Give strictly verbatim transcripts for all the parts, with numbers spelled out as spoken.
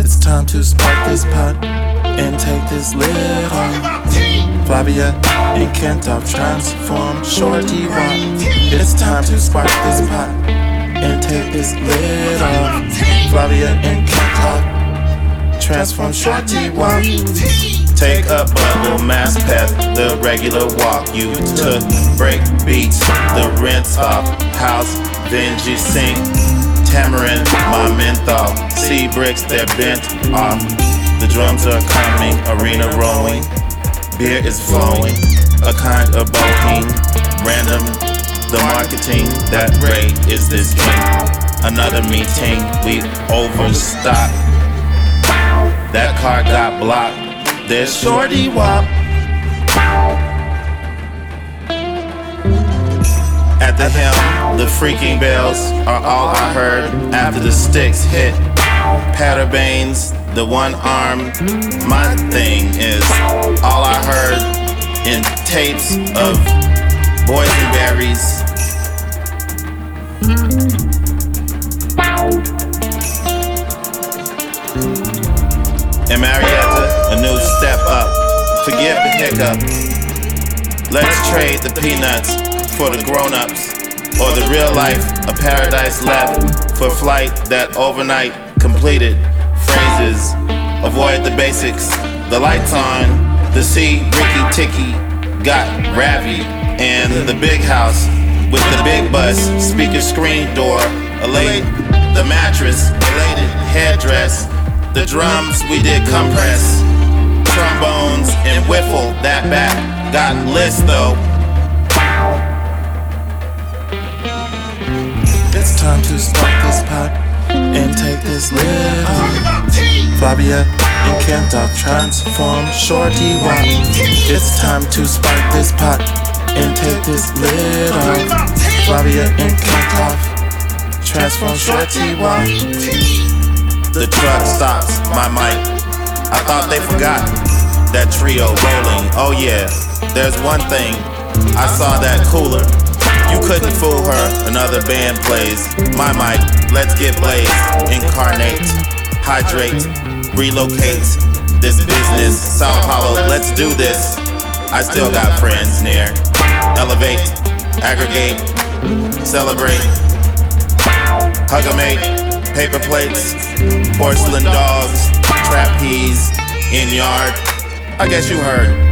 It's time to spark this pot and take this lid off. Flavia and Kentop transform Shorty Wop. It's time to spark this pot and take this lid off. Flavia and Kentop transform Shorty Wop. Take a bubble, mass path, the regular walk. You took break beats, the rinse off. House, Benji sink, tamarind, my menthol. Sea bricks, they're bent off. The drums are coming, arena rolling. Beer is flowing, a kind of boheme. Random, the marketing, that rate is this king. Another meeting, we overstock. That car got blocked. There's Shorty Wop. At the helm, the freaking bells are all I heard after the sticks hit. Patterbanes, the one arm, my thing is all I heard in tapes of boysenberries. And Marietta, a new step up. Forgive the hiccup. Let's trade the peanuts for the grown-ups, or the real life, a paradise left for flight that overnight completed. Phrases, avoid the basics. The lights on, the sea, Ricky Ticky, got Ravi, and the big house with the big bus, speaker screen door, elate, the mattress, elated headdress. The drums we did compress, trombones and whiffle. That back got list though. It's time to spark this pot and take this lid off. Flavia and Kentop transform Shorty Wop. It's time to spark this pot and take this lid off. Flavia and Kentop transform Shorty Wop. The truck stops, my mic. I thought they forgot that trio rolling. Oh yeah, there's one thing. I saw that cooler. You couldn't fool her. Another band plays. My mic, let's get blazed. Incarnate, hydrate, relocate. This business, Sao Paulo, let's do this. I still got friends near. Elevate, aggregate, celebrate. Hug a mate. Paper plates, porcelain dogs, trapeze, in yard. I guess you heard.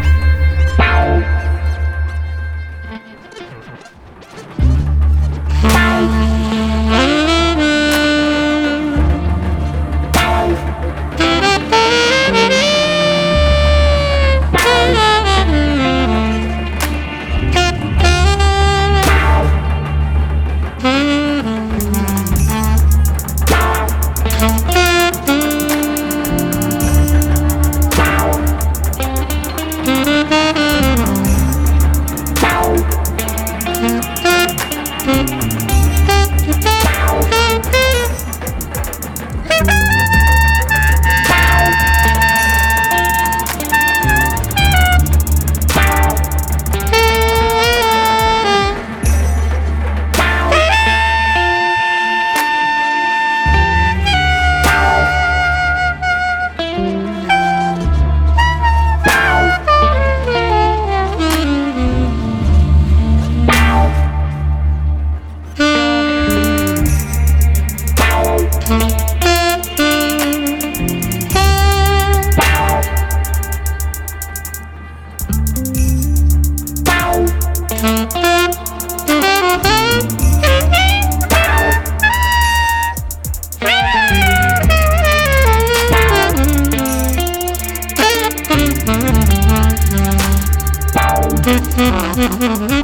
Mm-hmm.